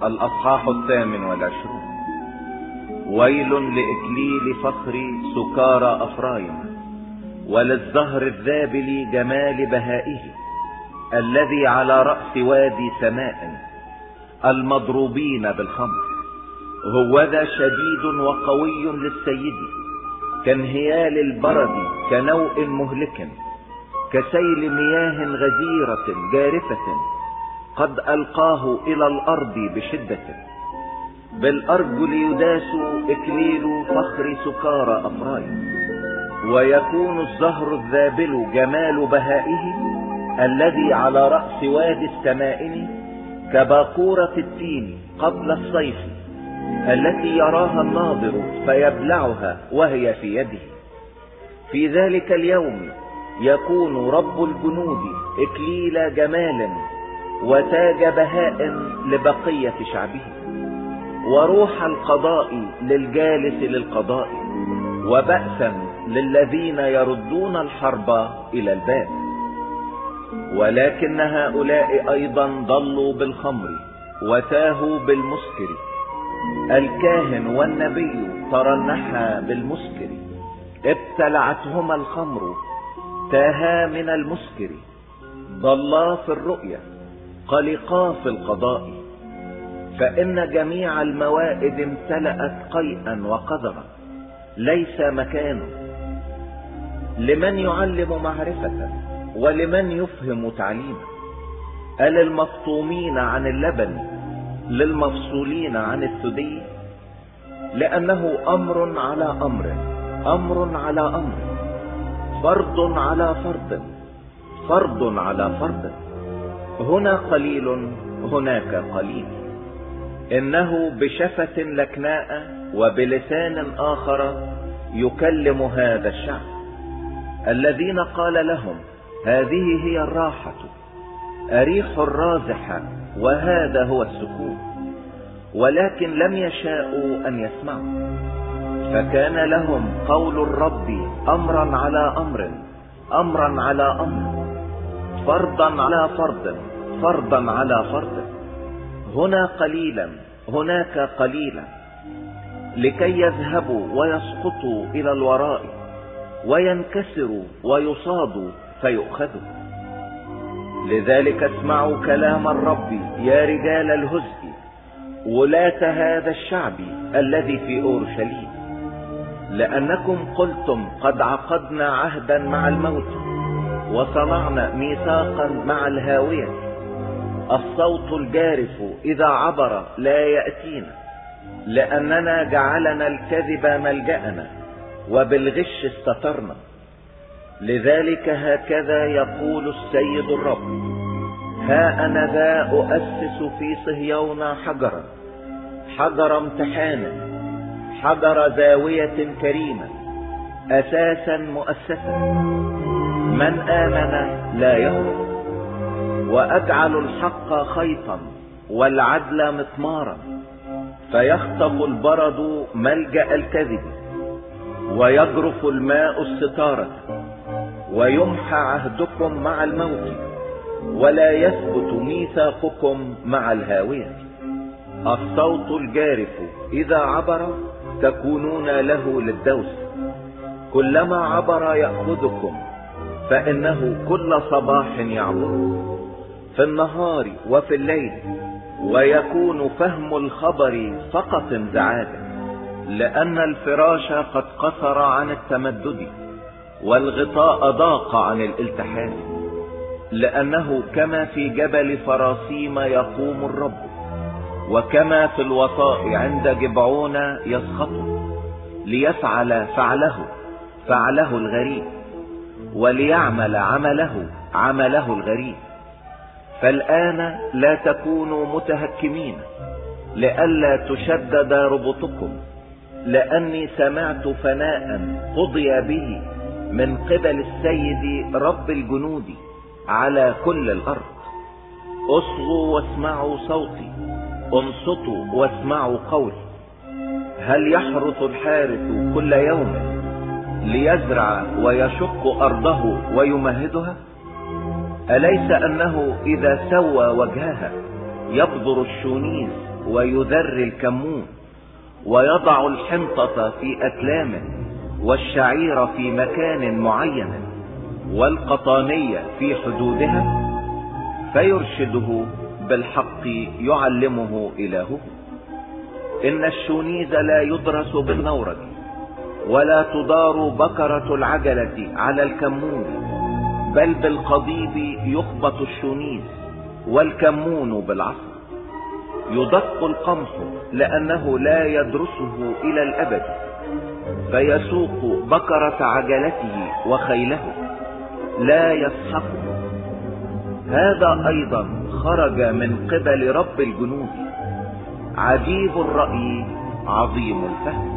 الأصحاح 28. ويل لإكليل فخر سكارى أفرايم، وللزهر الذابل جمال بهائه، الذي على رأس وادي سماء، المضروبين بالخمر. هوذا شديد وقوي للسيد، كانهيال البرد، كنوء مهلك، كسيل مياه غزيرة جارفة، قد ألقاه إلى الأرض بشدة. بالأرجل يداس إكليل فخر سكارى أفرايم، ويكون الزهر الذابل جمال بهائه، الذي على رأس وادي السمائن، كباقورة التين قبل الصيف، التي يراها الناظر فيبلعها وهي في يده. في ذلك اليوم يكون رب الجنود إكليل جمال وتاج بهاء لبقية شعبه، وروح القضاء للجالس للقضاء، وبأسا للذين يردون الحرب إلى الباب. ولكن هؤلاء أيضا ضلوا بالخمر وتاهوا بالمسكر. الكاهن والنبي ترنحا بالمسكر، ابتلعتهما الخمر، تاها من المسكر. ضلا في الرؤيا، قلقا في القضاء، فإن جميع الموائد امتلأت قيئا وقذرا، ليس مكان لمن يعلم معرفة ولمن يفهم تعليما. للمفطومين عن اللبن، للمفصولين عن الثدي، لأنه أمر على أمر، أمر على أمر، فرض على فرض، فرض على فرض، هنا قليل هناك قليل. إنه بشفة لكناء وبلسان آخر يكلم هذا الشعب، الذين قال لهم هذه هي الراحة، أريح الرازح، وهذا هو السكون، ولكن لم يشاءوا أن يسمعوا. فكان لهم قول الرب أمرا على أمر، أمرا على أمر، فرضا على فرض، فرضا على فرض، هنا قليلا هناك قليلا، لكي يذهبوا ويسقطوا إلى الوراء، وينكسروا ويصادوا فيؤخذوا. لذلك اسمعوا كلام الرب يا رجال الهزء، ولاة هذا الشعب الذي في أورشليم، لأنكم قلتم قد عقدنا عهدا مع الموت، وصنعنا ميثاقا مع الهاوية. الصوت الجارف إذا عبر لا يأتينا، لأننا جعلنا الكذب ملجأنا، وبالغش استترنا. لذلك هكذا يقول السيد الرب: ها أنا ذا أؤسس في صهيون حجرا، حجر امتحان، حجر زاوية كريمة، أساسا مؤسسا، من آمن لا يهرب. وأجعل الحق خيطا والعدل مطمارا، فيخطف البرد ملجأ الكذب، ويجرف الماء الستارة، ويمحى عهدكم مع الموت، ولا يثبت ميثاقكم مع الهاوية. الصوت الجارف إذا عبر تكونون له للدوس، كلما عبر يأخذكم، فإنه كل صباح يعبر، في النهار وفي الليل، ويكون فهم الخبر فقط انزعاجا، لأن الفراش قد قصر عن التمدد، والغطاء ضاق عن الالتحام. لأنه كما في جبل فراسيم يقوم الرب، وكما في الوطاء عند جبعون يسخط، ليفعل فعله الغريب، وليعمل عمله الغريب. فالآن لا تكونوا متهكمين، لئلا تشدد ربطكم، لأني سمعت فناء قضي به من قبل السيد رب الجنود على كل الأرض. اصغوا واسمعوا صوتي، انصتوا واسمعوا قولي. هل يحرث الحارث كل يوم ليزرع ويشق أرضه ويمهدها؟ أليس أنه إذا سوى وجهها يبذر الشونيز ويذر الكمون، ويضع الحنطة في أكلامه، والشعير في مكان معين، والقطانية في حدودها، فيرشده بالحق يعلمه إلهه. إن الشونيز لا يدرس بالنورج، ولا تدار بكرة العجلة على الكمون، بل بالقضيب يخبط الشونيز، والكمون بالعصا. يدق القمح لأنه لا يدرسه إلى الأبد، فيسوق بكرة عجلته وخيله، لا يسحقه. هذا أيضا خرج من قبل رب الجنود، عجيب الرأي عظيم الفهم.